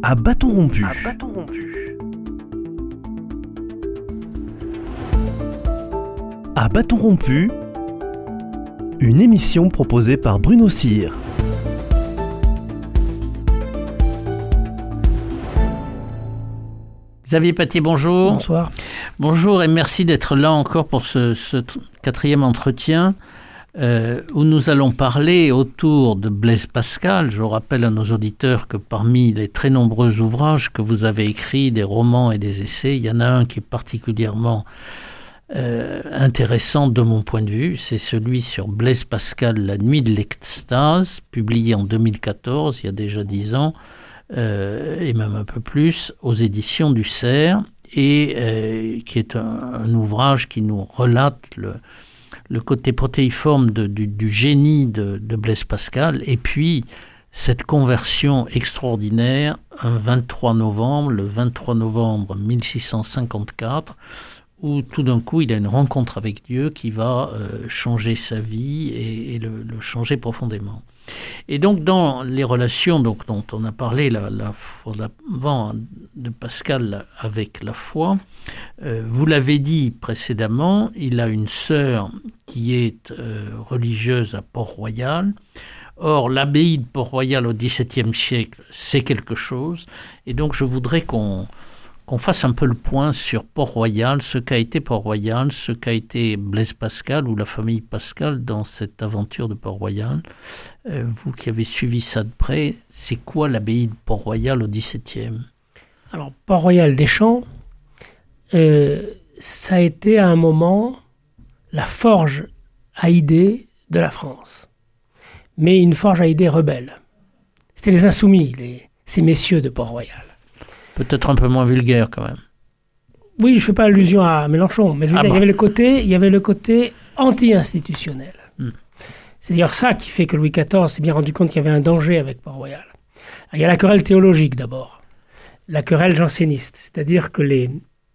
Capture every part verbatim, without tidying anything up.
À bâton rompu. À bâton rompu. À bâton rompu, une émission proposée par Bruno Cyr. Xavier Paty, bonjour. Bonsoir. Bonjour et merci d'être là encore pour ce, ce quatrième entretien euh, où nous allons parler autour de Blaise Pascal. Je rappelle à nos auditeurs que parmi les très nombreux ouvrages que vous avez écrits, des romans et des essais, il y en a un qui est particulièrement euh, intéressant de mon point de vue. C'est celui sur Blaise Pascal, La nuit de l'extase, publié en deux mille quatorze, il y a déjà dix ans. Euh, et même un peu plus, aux éditions du Cerf, et euh, qui est un, un ouvrage qui nous relate le, le côté protéiforme de, du, du génie de, de Blaise Pascal, et puis cette conversion extraordinaire, un vingt-trois novembre, le vingt-trois novembre mille six cent cinquante-quatre, où tout d'un coup il a une rencontre avec Dieu qui va euh, changer sa vie et, et le, le changer profondément. Et donc dans les relations donc, dont on a parlé la, la, avant de Pascal avec la foi, euh, vous l'avez dit précédemment, il a une sœur qui est euh, religieuse à Port-Royal. Or l'abbaye de Port-Royal au dix-septième siècle, c'est quelque chose. Et donc je voudrais qu'on qu'on fasse un peu le point sur Port-Royal, ce qu'a été Port-Royal, ce qu'a été Blaise Pascal ou la famille Pascal dans cette aventure de Port-Royal. Euh, vous qui avez suivi ça de près, c'est quoi l'abbaye de Port-Royal au dix-septième ? Alors, Port-Royal des Champs, euh, ça a été à un moment la forge à idées de la France. Mais une forge à idées rebelle. C'était les insoumis, les, ces messieurs de Port-Royal. Peut-être un peu moins vulgaire quand même. Oui, je ne fais pas allusion à Mélenchon, mais je veux ah dire, bon. il y avait le côté, il y avait le côté anti-institutionnel. Hmm. C'est d'ailleurs ça qui fait que Louis quatorze s'est bien rendu compte qu'il y avait un danger avec Port-Royal. Il y a la querelle théologique d'abord, la querelle janséniste, c'est-à-dire que les,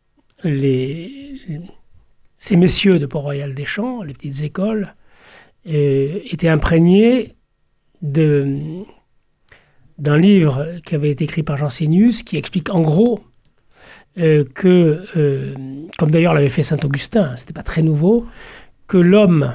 les, ces messieurs de Port-Royal des Champs, les petites écoles, euh, étaient imprégnés de... d'un livre qui avait été écrit par Jansénius, qui explique en gros euh, que, euh, comme d'ailleurs l'avait fait Saint-Augustin, c'était pas très nouveau, que l'homme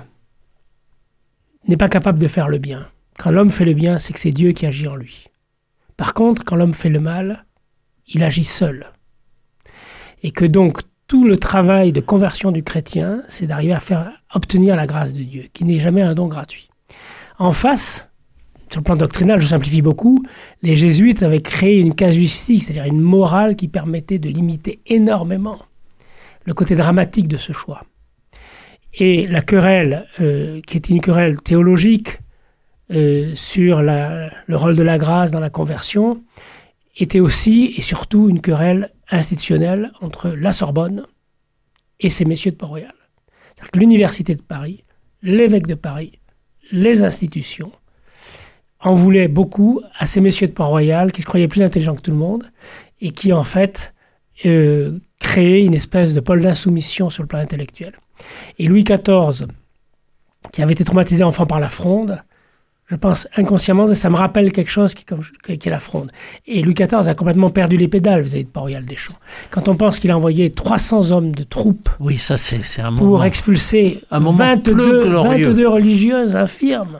n'est pas capable de faire le bien. Quand l'homme fait le bien, c'est que c'est Dieu qui agit en lui. Par contre, quand l'homme fait le mal, il agit seul. Et que donc, tout le travail de conversion du chrétien, c'est d'arriver à faire obtenir la grâce de Dieu, qui n'est jamais un don gratuit. En face, sur le plan doctrinal, je simplifie beaucoup, les jésuites avaient créé une casuistique, c'est-à-dire une morale qui permettait de limiter énormément le côté dramatique de ce choix. Et la querelle, euh, qui était une querelle théologique euh, sur la, le rôle de la grâce dans la conversion, était aussi et surtout une querelle institutionnelle entre la Sorbonne et ces messieurs de Port-Royal. C'est-à-dire que l'université de Paris, l'évêque de Paris, les institutions en voulaient beaucoup à ces messieurs de Port-Royal qui se croyaient plus intelligents que tout le monde et qui, en fait, euh, créaient une espèce de pôle d'insoumission sur le plan intellectuel. Et Louis quatorze, qui avait été traumatisé enfant par la Fronde, je pense inconsciemment, et ça me rappelle quelque chose qui, comme, qui est la Fronde. Et Louis quatorze a complètement perdu les pédales vis-à-vis de Port-Royal des Champs. Quand on pense qu'il a envoyé trois cents hommes de troupes oui, ça c'est, c'est un pour moment, expulser un moment vingt-deux, vingt-deux religieuses infirmes,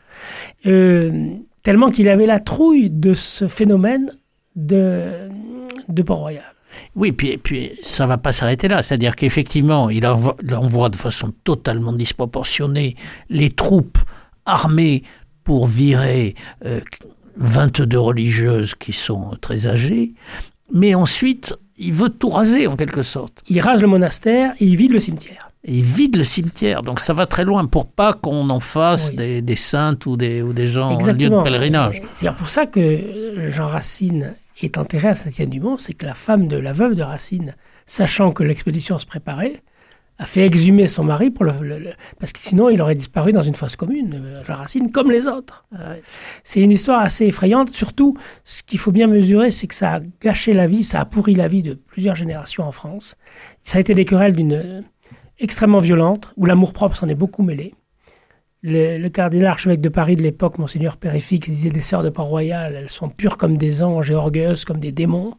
Euh, tellement qu'il avait la trouille de ce phénomène de, de Port-Royal. Oui, puis, puis ça ne va pas s'arrêter là. C'est-à-dire qu'effectivement, il envoie, il envoie de façon totalement disproportionnée les troupes armées pour virer euh, vingt-deux religieuses qui sont très âgées. Mais ensuite, il veut tout raser en quelque sorte. Il rase le monastère et il vide le cimetière. Et il vide le cimetière, donc ça va très loin pour pas qu'on en fasse oui. des, des saintes ou des, ou des gens Exactement. en lieu de pèlerinage. C'est pour ça que Jean Racine est enterré à Saint-Étienne-du-Mont, c'est que la femme de la veuve de Racine, sachant que l'expédition se préparait, a fait exhumer son mari pour le, le, le, parce que sinon il aurait disparu dans une fosse commune, Jean Racine, comme les autres. C'est une histoire assez effrayante. Surtout, ce qu'il faut bien mesurer, c'est que ça a gâché la vie, ça a pourri la vie de plusieurs générations en France. Ça a été des querelles d'une extrêmement violente, où l'amour-propre s'en est beaucoup mêlé. Le, le cardinal archevêque de Paris de l'époque, Monseigneur Périfix, disait des sœurs de Port-Royal, elles sont pures comme des anges et orgueilleuses comme des démons.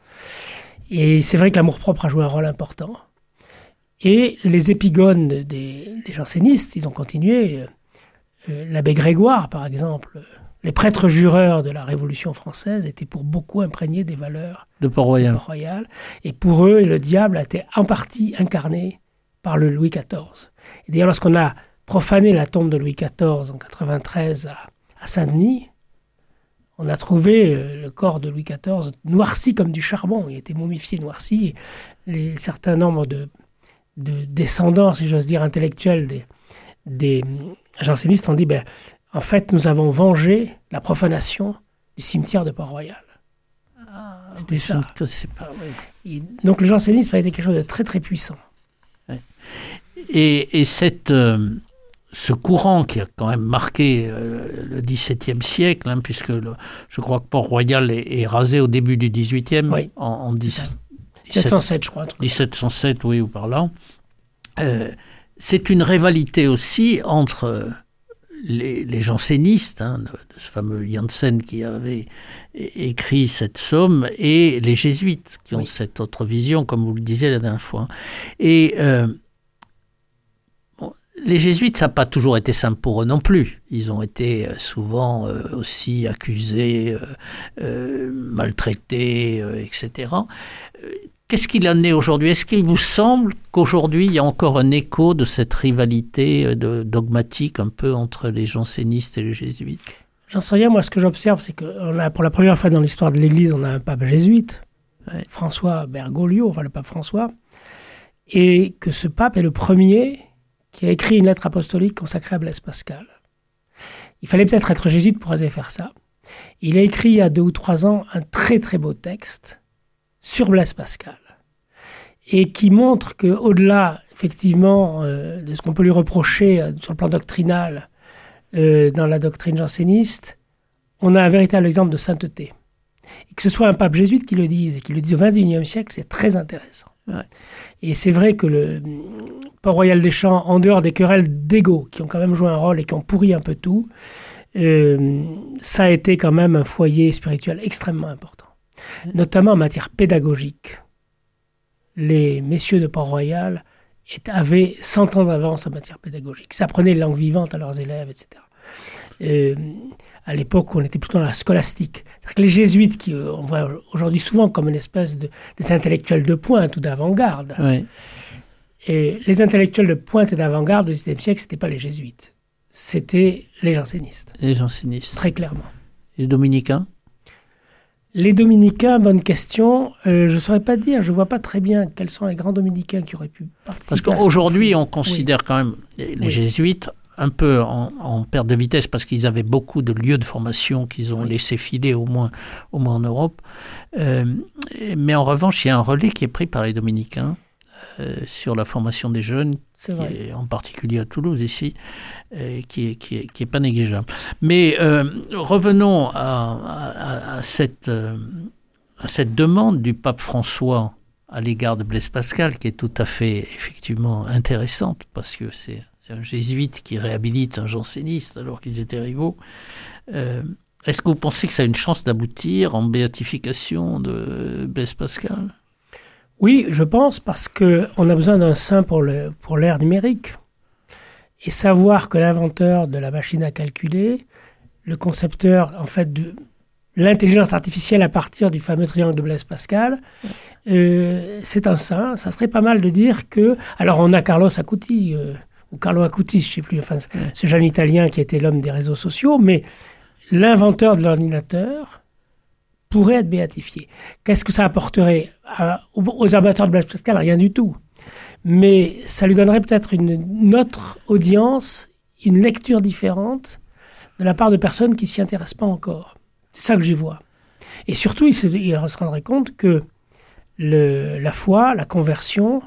Et c'est vrai que l'amour-propre a joué un rôle important. Et les épigones des, des jansénistes, ils ont continué. Euh, l'abbé Grégoire, par exemple, les prêtres jureurs de la Révolution française étaient pour beaucoup imprégnés des valeurs de Port-Royal. de Port-Royal. Et pour eux, le diable a été en partie incarné par le Louis quatorze. Et d'ailleurs, lorsqu'on a profané la tombe de Louis quatorze en quatre-vingt-treize à, à Saint-Denis, on a trouvé euh, le corps de Louis quatorze noirci comme du charbon. Il était momifié, noirci. Les certains nombres de, de descendants, si j'ose dire, intellectuels des, des jansénistes ont dit ben, en fait, nous avons vengé la profanation du cimetière de Port-Royal. Ah, C'était oui, ça. je ne sais pas, oui. Et donc le jansénisme a été quelque chose de très très puissant. Ouais. Et, et cette, euh, ce courant qui a quand même marqué euh, le dix-septième siècle, hein, puisque le, je crois que Port-Royal est, est rasé au début du dix-huitième, oui. en, en dix, dix-sept cent sept, je crois. dix-sept cent sept, oui, ou par là. Euh, c'est une rivalité aussi entre les, les jansénistes, hein, de, de ce fameux Janssen qui avait é- écrit cette somme, et les jésuites qui ont oui. cette autre vision, comme vous le disiez la dernière fois. Et euh, bon, les jésuites, ça n'a pas toujours été simple pour eux non plus. Ils ont été souvent euh, aussi accusés, euh, euh, maltraités, euh, et cetera. Qu'est-ce qu'il en est aujourd'hui ? Est-ce qu'il vous semble qu'aujourd'hui, il y a encore un écho de cette rivalité de, dogmatique un peu entre les jansénistes et les jésuites ? J'en sais rien. Moi, ce que j'observe, c'est que a, pour la première fois dans l'histoire de l'Église, on a un pape jésuite, ouais. François Bergoglio, enfin le pape François, et que ce pape est le premier qui a écrit une lettre apostolique consacrée à Blaise Pascal. Il fallait peut-être être jésuite pour oser faire ça. Il a écrit il y a deux ou trois ans un très très beau texte sur Blaise Pascal, et qui montre qu'au-delà, effectivement, euh, de ce qu'on peut lui reprocher euh, sur le plan doctrinal, euh, dans la doctrine janséniste, on a un véritable exemple de sainteté. Et que ce soit un pape jésuite qui le dise, et qui le dise au vingt et unième siècle, c'est très intéressant. Ouais. Et c'est vrai que le Port-Royal des Champs, en dehors des querelles d'ego, qui ont quand même joué un rôle et qui ont pourri un peu tout, euh, ça a été quand même un foyer spirituel extrêmement important. Notamment en matière pédagogique. Les messieurs de Port-Royal avaient cent ans d'avance en matière pédagogique. Ils apprenaient les langues vivantes à leurs élèves, et cetera. Euh, à l'époque, on était plutôt dans la scolastique. C'est-à-dire que les jésuites, qui on voit aujourd'hui souvent comme une espèce de des intellectuels de pointe ou d'avant-garde, oui. Et les intellectuels de pointe et d'avant-garde du dix-septième siècle, ce n'étaient pas les jésuites. C'était les jansénistes. Les jansénistes. Très clairement. Et les dominicains ? Les dominicains, bonne question. Euh, je ne saurais pas dire, je ne vois pas très bien quels sont les grands dominicains qui auraient pu participer. Parce qu'aujourd'hui, on considère oui. quand même les oui. jésuites un peu en, en perte de vitesse parce qu'ils avaient beaucoup de lieux de formation qu'ils ont oui. laissé filer, au moins, au moins en Europe. Euh, mais en revanche, il y a un relais qui est pris par les dominicains euh, sur la formation des jeunes, qui est, en particulier à Toulouse ici, euh, qui n'est qui est, qui est pas négligeable. Mais euh, revenons à, à, à, cette, euh, à cette demande du pape François à l'égard de Blaise Pascal, qui est tout à fait effectivement intéressante, parce que c'est, c'est un jésuite qui réhabilite un janséniste alors qu'ils étaient rivaux. Euh, est-ce que vous pensez que ça a une chance d'aboutir en béatification de Blaise Pascal ? Oui, je pense, parce qu'on a besoin d'un saint pour, le, pour l'ère numérique. Et savoir que l'inventeur de la machine à calculer, le concepteur, en fait, de l'intelligence artificielle à partir du fameux triangle de Blaise Pascal, euh, c'est un saint. Ça serait pas mal de dire que... Alors, on a Carlos Acuti, euh, ou Carlo Acuti, je ne sais plus, enfin, ouais. ce jeune Italien qui était l'homme des réseaux sociaux, mais l'inventeur de l'ordinateur pourrait être béatifié. Qu'est-ce que ça apporterait à, aux amateurs de Blaise Pascal ? Rien du tout. Mais ça lui donnerait peut-être une, une autre audience, une lecture différente de la part de personnes qui ne s'y intéressent pas encore. C'est ça que j'y vois. Et surtout, il se, il se rendrait compte que le, la foi, la conversion,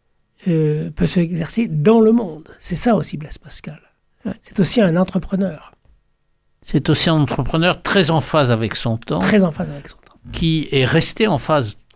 euh, peut se exercer dans le monde. C'est ça aussi Blaise Pascal. Ouais. C'est aussi un entrepreneur. C'est aussi un entrepreneur très en phase avec son temps. Très en phase avec son temps. Qui est resté en phase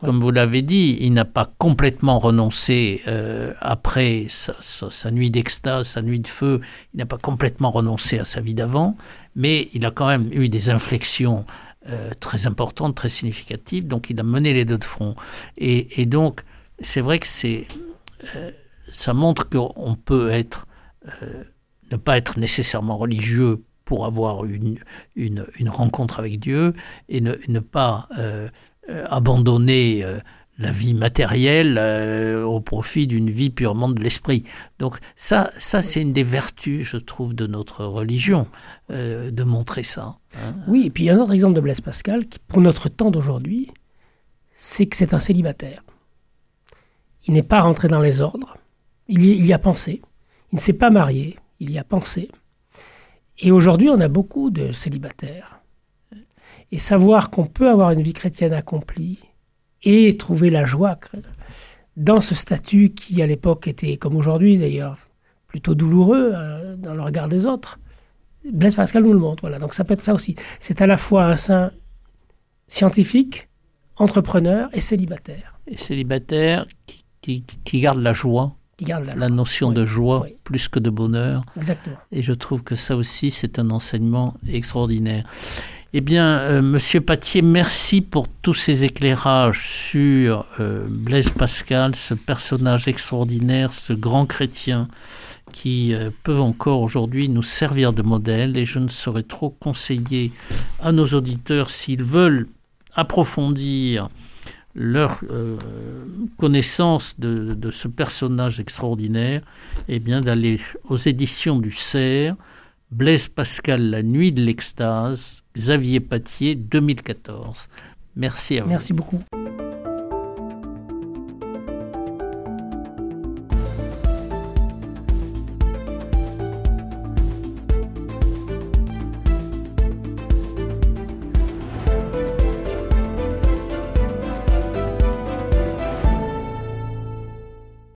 Comme vous l'avez dit, il n'a pas complètement renoncé euh, après sa, sa, sa nuit d'extase, sa nuit de feu, il n'a pas complètement renoncé à sa vie d'avant, mais il a quand même eu des inflexions euh, très importantes, très significatives, donc il a mené les deux de front. Et, et donc, c'est vrai que c'est, euh, ça montre qu'on peut être, euh, ne pas être nécessairement religieux pour avoir une, une, une rencontre avec Dieu et ne, ne pas euh, euh, abandonner euh, la vie matérielle euh, au profit d'une vie purement de l'esprit. Donc ça, ça c'est une des vertus, je trouve, de notre religion, euh, de montrer ça. Hein. Oui, et puis un autre exemple de Blaise Pascal, qui, pour notre temps d'aujourd'hui, c'est que c'est un célibataire. Il n'est pas rentré dans les ordres, il y, il y a pensé. Il ne s'est pas marié, il y a pensé. Et aujourd'hui, on a beaucoup de célibataires. Et savoir qu'on peut avoir une vie chrétienne accomplie et trouver la joie dans ce statut qui, à l'époque, était, comme aujourd'hui d'ailleurs, plutôt douloureux euh, dans le regard des autres, Blaise Pascal nous le montre. Voilà. Donc ça peut être ça aussi. C'est à la fois un saint scientifique, entrepreneur et célibataire. Et célibataire qui, qui, qui garde la joie. Qui garde la, la notion oui, de joie oui. plus que de bonheur. Exactement. Et je trouve que ça aussi, c'est un enseignement extraordinaire. Eh bien, euh, Monsieur Pathier, merci pour tous ces éclairages sur euh, Blaise Pascal, ce personnage extraordinaire, ce grand chrétien qui euh, peut encore aujourd'hui nous servir de modèle. Et je ne saurais trop conseiller à nos auditeurs, s'ils veulent approfondir leur euh, connaissance de, de ce personnage extraordinaire, eh bien d'aller aux éditions du Cerf, Blaise Pascal, La nuit de l'extase, Xavier Pathier, deux mille quatorze. Merci à vous. Merci beaucoup.